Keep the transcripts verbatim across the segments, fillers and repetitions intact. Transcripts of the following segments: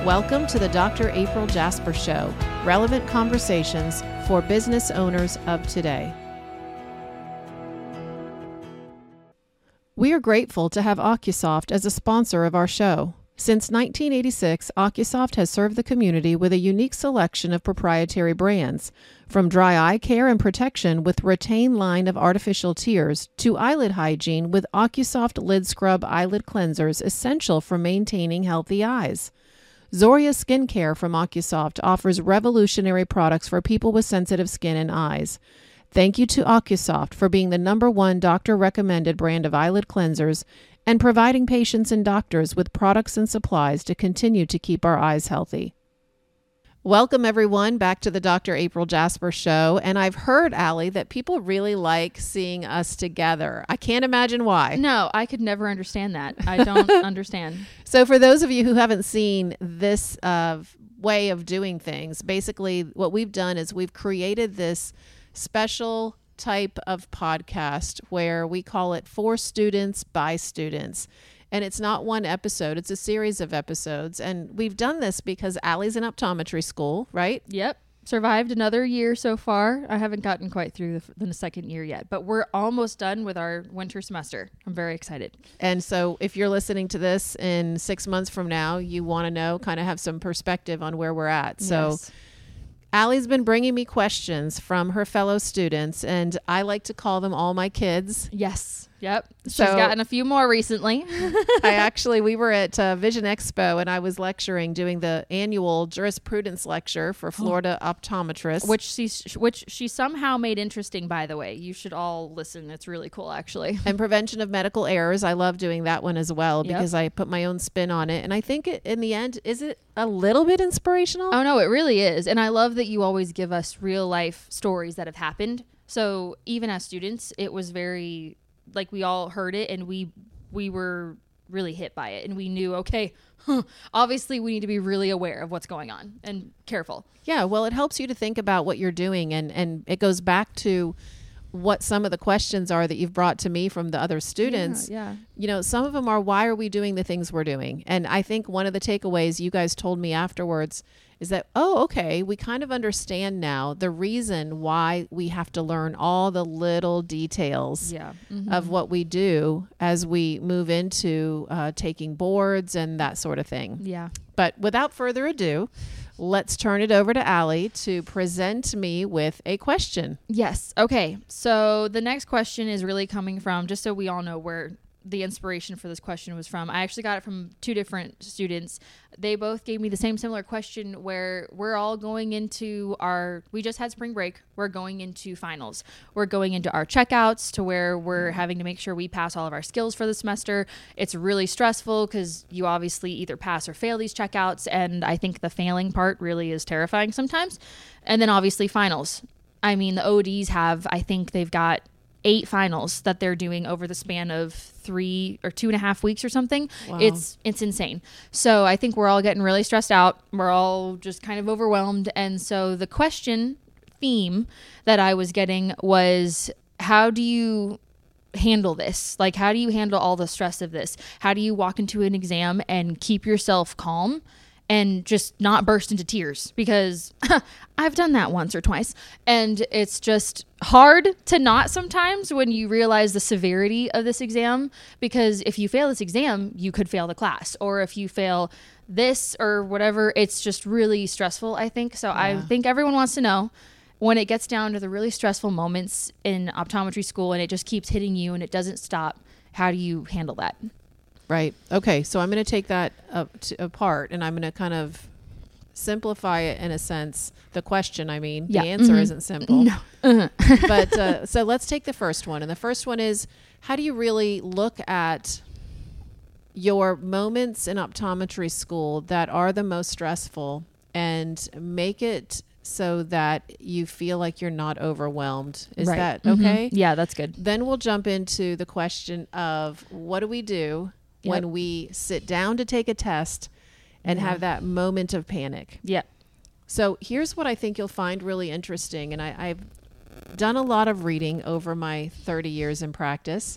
Welcome to the Doctor April Jasper Show, relevant conversations for business owners of today. We are grateful to have OcuSoft as a sponsor of our show. Since nineteen eighty-six, OcuSoft has served the community with a unique selection of proprietary brands, from dry eye care and protection with Retain line of artificial tears to eyelid hygiene with OcuSoft Lid Scrub eyelid cleansers essential for maintaining healthy eyes. Zoria Skincare from OcuSoft offers revolutionary products for people with sensitive skin and eyes. Thank you to OcuSoft for being the number one doctor-recommended brand of eyelid cleansers and providing patients and doctors with products and supplies to continue to keep our eyes healthy. Welcome, everyone, back to the Doctor April Jasper Show. And I've heard, Allie, that people really like seeing us together. I can't imagine why. No, I could never understand that. I don't understand. So for those of you who haven't seen this uh, way of doing things, basically what we've done is we've created this special type of podcast where we call it For Students by Students. And it's not one episode, it's a series of episodes. And we've done this because Allie's in optometry school, right? Yep. Survived another year so far. I haven't gotten quite through the, the second year yet, but we're almost done with our winter semester. I'm very excited. And so if you're listening to this in six months from now, you want to know, kind of have some perspective on where we're at. So Yes. Allie's been bringing me questions from her fellow students, and I like to call them all my kids. Yes. Yep. She's So- gotten a few more recently. I actually, we were at uh, Vision Expo, and I was lecturing, doing the annual jurisprudence lecture for Florida optometrists. which she which she somehow made interesting, by the way. You should all listen. It's really cool, actually. And prevention of medical errors. I love doing that one as well Yep. because I put my own spin on it. And I think it, in the end, is it a little bit inspirational? Oh, no, it really is. And I love that you always give us real life stories that have happened. So even as students, it was very, like, we all heard it and we we were really hit by it. And we knew, okay, huh, obviously we need to be really aware of what's going on and careful. Yeah, well, it helps you to think about what you're doing. And, and it goes back to what some of the questions are that you've brought to me from the other students. Yeah, yeah. You know, some of them are, why are we doing the things we're doing? And I think one of the takeaways you guys told me afterwards is that, oh, okay, we kind of understand now the reason why we have to learn all the little details Yeah. Mhm. of what we do as we move into uh, taking boards and that sort of thing. Yeah. But without further ado, let's turn it over to Allie to present me with a question. Yes. Okay. So the next question is really coming from, just so we all know where the inspiration for this question was from. I actually got it from two different students. They both gave me the same similar question where we're all going into our, we just had spring break. We're going into finals. We're going into our checkouts to where we're having to make sure we pass all of our skills for the semester. It's really stressful because you obviously either pass or fail these checkouts. And I think the failing part really is terrifying sometimes. And then obviously finals. I mean, the O Ds have, I think they've got eight finals that they're doing over the span of three or two and a half weeks or something. Wow. It's it's insane. So I think we're all getting really stressed out. We're all just kind of overwhelmed. And so the question theme that I was getting was, how do you handle this? Like, how do you handle all the stress of this? How do you walk into an exam and keep yourself calm and just not burst into tears? Because I've done that once or twice. And it's just hard to not sometimes when you realize the severity of this exam. Because if you fail this exam, you could fail the class. Or if you fail this or whatever, it's just really stressful, I think. So Yeah. I think everyone wants to know, when it gets down to the really stressful moments in optometry school and it just keeps hitting you and it doesn't stop, how do you handle that? Right. Okay. So I'm going to take that up to, apart and I'm going to kind of simplify it in a sense. The question, I mean, Yeah. the answer Mhm. isn't simple. No. Uh-huh. But uh, so let's take the first one. And the first one is, how do you really look at your moments in optometry school that are the most stressful and make it so that you feel like you're not overwhelmed? Is Right. that Mhm. okay? Yeah, that's good. Then we'll jump into the question of, what do we do Yep. when we sit down to take a test and Yeah. have that moment of panic? Yeah. So here's what I think you'll find really interesting. And I, I've done a lot of reading over my thirty years in practice.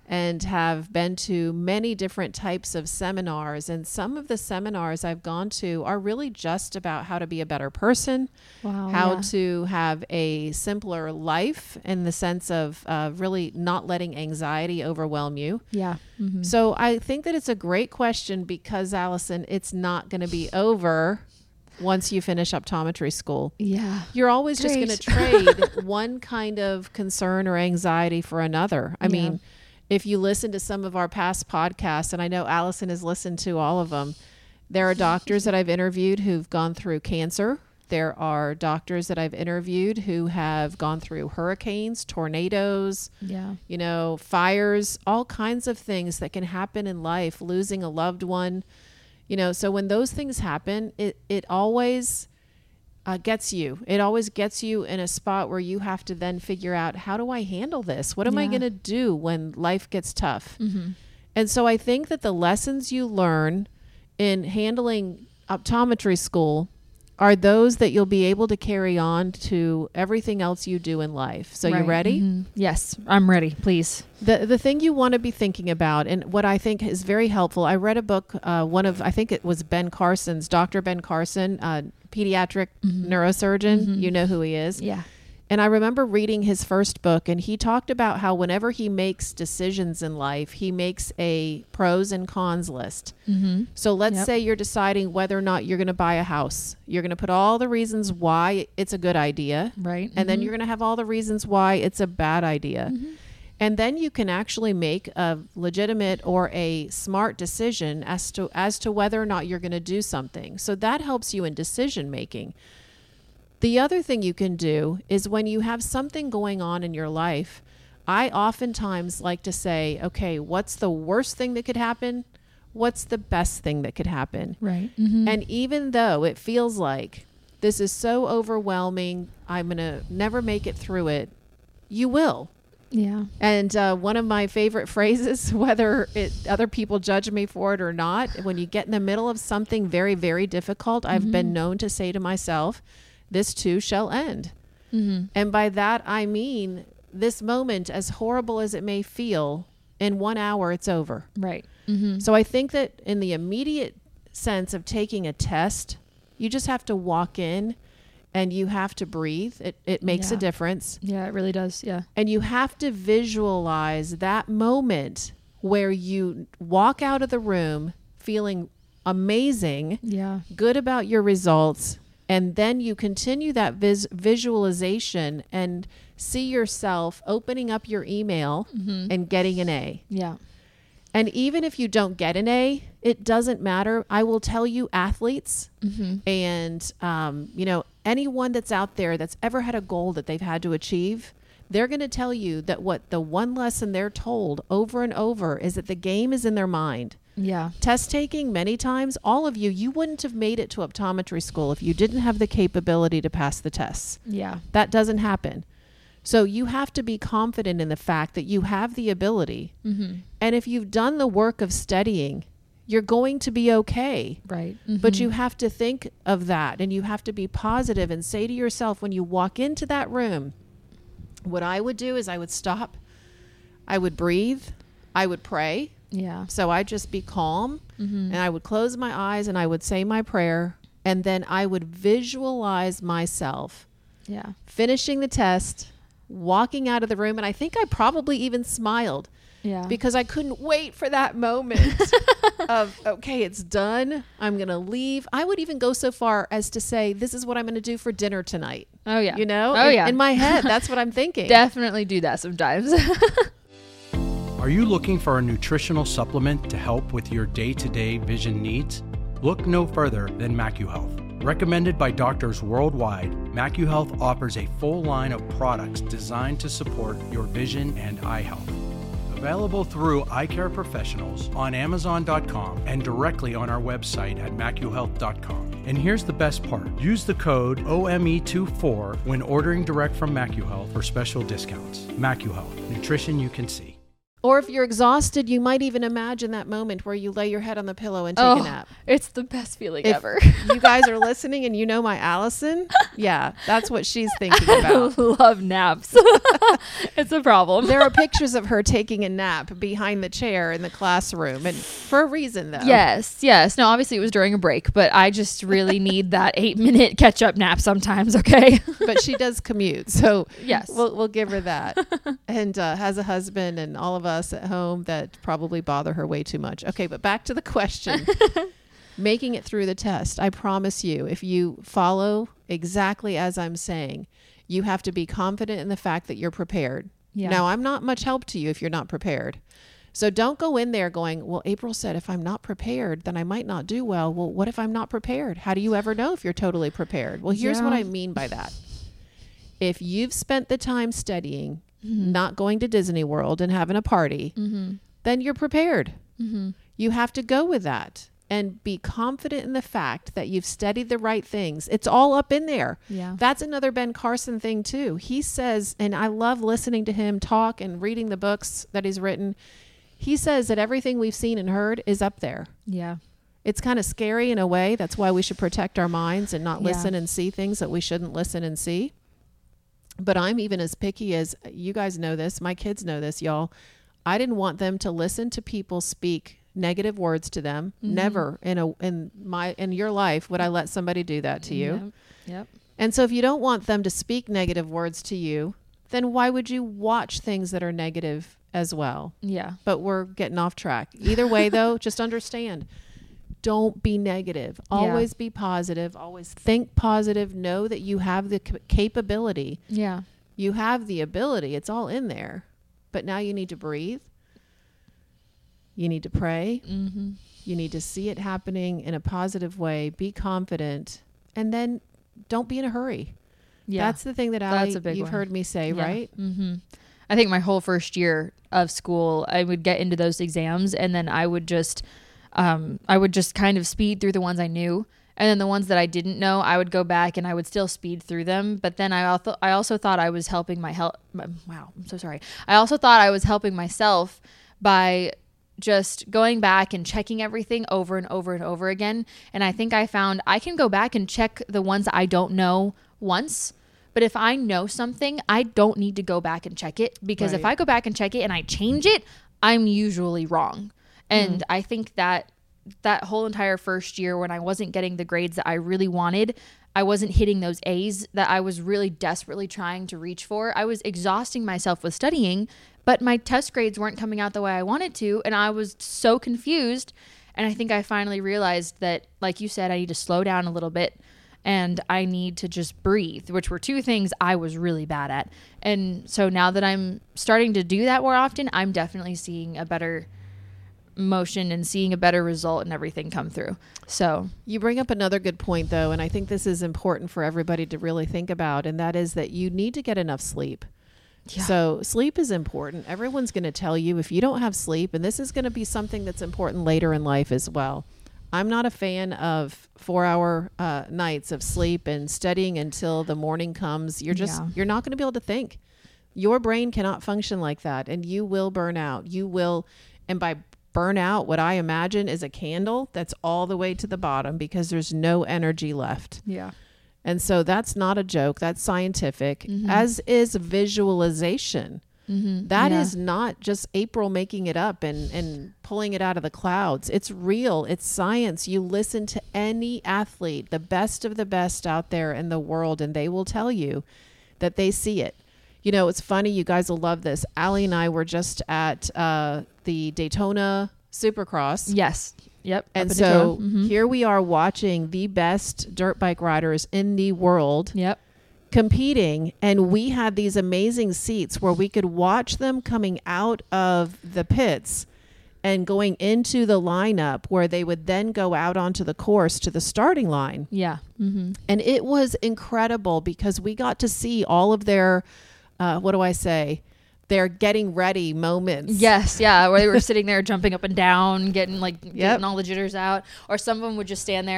and have been to many different types of seminars. And some of the seminars I've gone to are really just about how to be a better person, Wow, how yeah. to have a simpler life in the sense of uh, really not letting anxiety overwhelm you. Yeah. Mm-hmm. So I think that it's a great question because, Allison, it's not going to be over once you finish optometry school. Yeah. You're always just Great. going to trade one kind of concern or anxiety for another. I Yeah. mean, if you listen to some of our past podcasts, and I know Allison has listened to all of them, there are doctors that I've interviewed who've gone through cancer. There are doctors that I've interviewed who have gone through hurricanes, tornadoes, Yeah. you know, fires, all kinds of things that can happen in life, losing a loved one, you know. So when those things happen, it, it always uh, gets you. It always gets you in a spot where you have to then figure out, how do I handle this? What am I Yeah. going to do when life gets tough? Mm-hmm. And so I think that the lessons you learn in handling optometry school are those that you'll be able to carry on to everything else you do in life. So you Right. ready? Mhm. Yes, I'm ready. Please. The the thing you want to be thinking about, and what I think is very helpful, I read a book, uh, one of, I think it was Ben Carson's, Doctor Ben Carson, uh, pediatric Mhm. neurosurgeon. Mhm. You know who he is. Yeah. And I remember reading his first book, and he talked about how whenever he makes decisions in life, he makes a pros and cons list. Mm-hmm. So let's Yep. say you're deciding whether or not you're going to buy a house. You're going to put all the reasons why it's a good idea. Right. And then you're going to have all the reasons why it's a bad idea. Mm-hmm. And then you can actually make a legitimate or a smart decision as to as to whether or not you're going to do something. So that helps you in decision making. The other thing you can do is when you have something going on in your life, I oftentimes like to say, okay, what's the worst thing that could happen? What's the best thing that could happen? Right. Mm-hmm. And even though it feels like this is so overwhelming, I'm going to never make it through it, you will. Yeah. And uh, one of my favorite phrases, whether it, other people judge me for it or not, when you get in the middle of something very, very difficult, I've Mhm. been known to say to myself, this too shall end. Mm-hmm. And by that, I mean, this moment, as horrible as it may feel, in one hour, it's over. Right. Mm-hmm. So I think that in the immediate sense of taking a test, you just have to walk in and you have to breathe. It, it makes Yeah. a difference. Yeah, it really does. Yeah. And you have to visualize that moment where you walk out of the room feeling amazing, Yeah. good about your results, and then you continue that vis- visualization and see yourself opening up your email Mm-hmm. and getting an A. Yeah. And even if you don't get an A, it doesn't matter. I will tell you, athletes Mm-hmm. and, um, you know, anyone that's out there that's ever had a goal that they've had to achieve, they're going to tell you that what the one lesson they're told over and over is that the game is in their mind. Yeah. Test taking, many times, all of you, you wouldn't have made it to optometry school if you didn't have the capability to pass the tests. Yeah. That doesn't happen. So you have to be confident in the fact that you have the ability. Mm-hmm. And if you've done the work of studying, you're going to be okay. Right. But Mm-hmm. you have to think of that, and you have to be positive and say to yourself, when you walk into that room, what I would do is I would stop, I would breathe, I would pray. Yeah. So I'd just be calm, Mm-hmm. and I would close my eyes and I would say my prayer, and then I would visualize myself Yeah. finishing the test, walking out of the room. And I think I probably even smiled Yeah. because I couldn't wait for that moment of, okay, it's done. I'm going to leave. I would even go so far as to say, this is what I'm going to do for dinner tonight. oh yeah. You know, Oh in, yeah. in my head, that's what I'm thinking. Definitely do that sometimes. Are you looking for a nutritional supplement to help with your day-to-day vision needs? Look no further than MacuHealth. Recommended by doctors worldwide, MacuHealth offers a full line of products designed to support your vision and eye health. Available through eye care professionals on Amazon dot com and directly on our website at Macu Health dot com. And here's the best part. Use the code O M E twenty-four when ordering direct from MacuHealth for special discounts. MacuHealth, nutrition you can see. Or if you're exhausted, you might even imagine that moment where you lay your head on the pillow and take Oh, a nap. It's the best feeling If ever. you guys are listening and you know my Allison, yeah, that's what she's thinking about. I love naps. It's a problem. There are pictures of her taking a nap behind the chair in the classroom, and for a reason, though. Yes, yes. No, obviously it was during a break, but I just really need that eight minute catch up nap sometimes. Okay. But she does commute, so Yes. we'll we'll give her that. And uh, has a husband and all of us at home that probably bother her way too much. Okay, but back to the question. Making it through the test. I promise you, if you follow exactly as I'm saying, you have to be confident in the fact that you're prepared. Yeah. Now, I'm not much help to you if you're not prepared. So don't go in there going, well, April said if I'm not prepared, then I might not do well. Well, what if I'm not prepared? How do you ever know if you're totally prepared? Well, here's Yeah. what I mean by that. If you've spent the time studying, Mm-hmm. not going to Disney World and having a party, Mm-hmm. then you're prepared. Mm-hmm. You have to go with that and be confident in the fact that you've studied the right things. It's all up in there. Yeah. That's another Ben Carson thing too. He says, and I love listening to him talk and reading the books that he's written. He says that everything we've seen and heard is up there. Yeah. It's kind of scary in a way. That's why we should protect our minds and not Yeah. listen and see things that we shouldn't listen and see. But I'm even as picky as you guys know this. My kids know this, y'all. I didn't want them to listen to people speak negative words to them. Mm-hmm. Never in a in my in your life would I let somebody do that to you. Yep. Yep. And so if you don't want them to speak negative words to you, then why would you watch things that are negative as well? Yeah. But we're getting off track. Either way, though, just understand. Don't be negative. Always be positive. Always think positive. Know that you have the c- capability. Yeah. You have the ability. It's all in there. But now you need to breathe. You need to pray. Mm-hmm. You need to see it happening in a positive way. Be confident. And then don't be in a hurry. Yeah. That's the thing that That's Allie, a big you've one. heard me say, Yeah. right? Mm-hmm. I think my whole first year of school, I would get into those exams and then I would just, um, I would just kind of speed through the ones I knew. And then the ones that I didn't know, I would go back and I would still speed through them. But then I also, I also thought I was helping my help. Wow. I'm so sorry. I also thought I was helping myself by just going back and checking everything over and over and over again. And I think I found I can go back and check the ones I don't know once. But if I know something, I don't need to go back and check it, because if Right. I go back and check it and I change it, I'm usually wrong. And mm. I think that that whole entire first year when I wasn't getting the grades that I really wanted, I wasn't hitting those A's that I was really desperately trying to reach for. I was exhausting myself with studying, but my test grades weren't coming out the way I wanted to. And I was so confused. And I think I finally realized that, like you said, I need to slow down a little bit. And I need to just breathe, which were two things I was really bad at. And so now that I'm starting to do that more often, I'm definitely seeing a better motion and seeing a better result and everything come through. So you bring up another good point, though, and I think this is important for everybody to really think about, and that is that you need to get enough sleep. Yeah. So sleep is important. Everyone's going to tell you if you don't have sleep, and this is going to be something that's important later in life as well. I'm not a fan of four hour uh, nights of sleep and studying until the morning comes. You're just, Yeah. you're not going to be able to think. Your brain cannot function like that, and you will burn out. You will, and by burn out, what I imagine is a candle that's all the way to the bottom because there's no energy left. yeah. And so that's not a joke. That's scientific, Mm-hmm. as is visualization. Mm-hmm. That yeah. is not just April making it up and, and pulling it out of the clouds. It's real. It's science. You listen to any athlete, the best of the best out there in the world, and they will tell you that they see it. You know, it's funny. You guys will love this. Allie and I were just at uh, the Daytona Supercross. Yes. Yep. And Up in so Daytona. Mhm. here we are watching the best dirt bike riders in the world Yep. competing, and we had these amazing seats where we could watch them coming out of the pits and going into the lineup where they would then go out onto the course to the starting line. Yeah. Mm-hmm. And it was incredible because we got to see all of their, uh, what do I say, their getting ready moments. Yes, yeah, where they were sitting there jumping up and down, getting like Yep. getting all the jitters out, or some of them would just stand there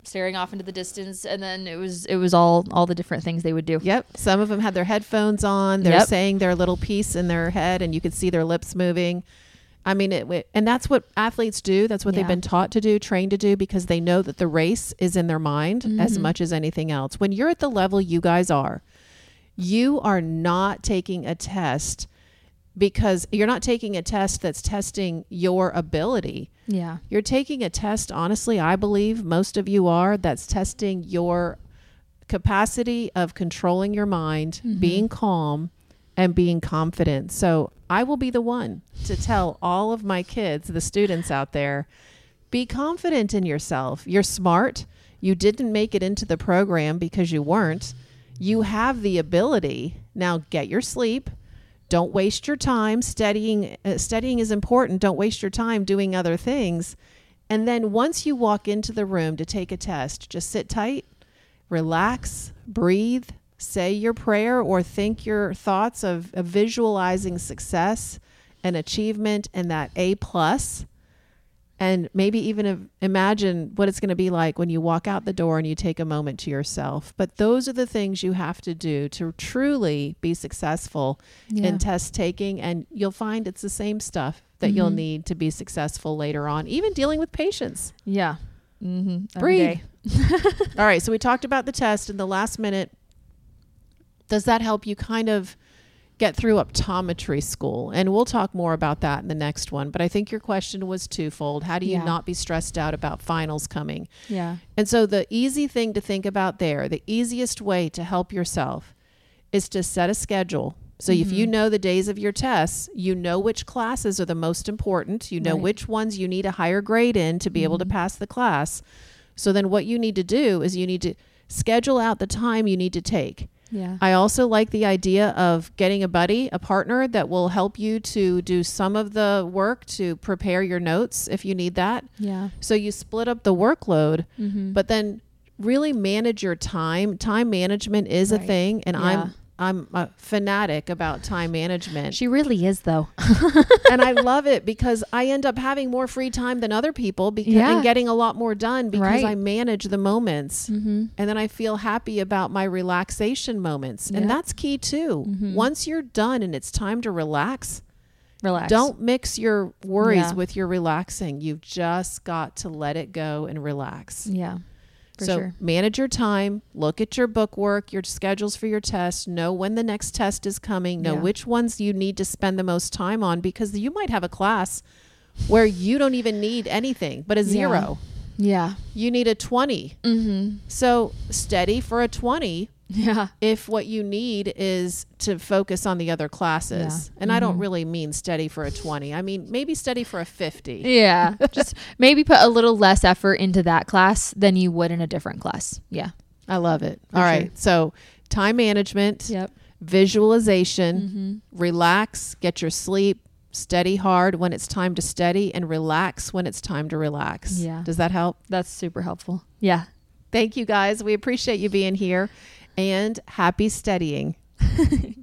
staring off into the distance, and then it was it was all all the different things they would do. Yep. Some of them had their headphones on. They're Yep. saying their little piece in their head, and you could see their lips moving. I mean, it, and that's what athletes do. That's what Yeah. they've been taught to do, trained to do, because they know that the race is in their mind Mm-hmm. as much as anything else. When you're at the level you guys are, you are not taking a test because you're not taking a test that's testing your ability. Yeah. You're taking a test, honestly, I believe most of you are, that's testing your capacity of controlling your mind, Mm-hmm. being calm, and being confident. So I will be the one to tell all of my kids, the students out there, be confident in yourself. You're smart. You didn't make it into the program because you weren't. You have the ability. Now get your sleep. Don't waste your time studying. Uh, studying is important. Don't waste your time doing other things. And then once you walk into the room to take a test, just sit tight, relax, breathe, say your prayer, or think your thoughts of, of visualizing success and achievement and that A plus. And maybe even im- imagine what it's going to be like when you walk out the door and you take a moment to yourself. But those are the things you have to do to truly be successful Yeah. in test taking. And you'll find it's the same stuff that you'll Mhm. need to be successful later on, even dealing with patients. Yeah. Mm-hmm. Breathe. All right. So we talked about the test in the last minute. Does that help you kind of get through optometry school? And we'll talk more about that in the next one. But I think your question was twofold. How do you Yeah. not be stressed out about finals coming? Yeah. And so the easy thing to think about there, the easiest way to help yourself is to set a schedule. So if you know the days of your tests, you know which classes are the most important. You know Right. which ones you need a higher grade in to be able to pass the class. So then what you need to do is you need to schedule out the time you need to take. Yeah. I also like the idea of getting a buddy, a partner that will help you to do some of the work to prepare your notes if you need that. Yeah. So you split up the workload, Mm-hmm. but then really manage your time. Time management is a Right. thing, and Yeah. I'm I'm a fanatic about time management. She really is, though. And I love it because I end up having more free time than other people because Yeah. and getting a lot more done because Right. I manage the moments. Mm-hmm. And then I feel happy about my relaxation moments. And Yeah. that's key too. Mhm. Once you're done and it's time to relax, Relax. don't mix your worries Yeah. with your relaxing. You've just got to let it go and relax. Yeah. For so sure. manage your time, look at your book work, your schedules for your tests, know when the next test is coming, know Yeah. which ones you need to spend the most time on, because you might have a class where you don't even need anything but a zero. Yeah. You need a twenty. Mm-hmm. So study for a twenty Yeah. if what you need is to focus on the other classes. Yeah. And I don't Mhm. really mean study for a twenty. I mean, maybe study for a fifty. Yeah. Just maybe put a little less effort into that class than you would in a different class. Yeah. I love it. For All sure. right. So time management, Yep. visualization, Mm-hmm. relax, get your sleep, study hard when it's time to study, and relax when it's time to relax. Yeah. Does that help? That's super helpful. Yeah. Thank you guys. We appreciate you being here, and happy studying.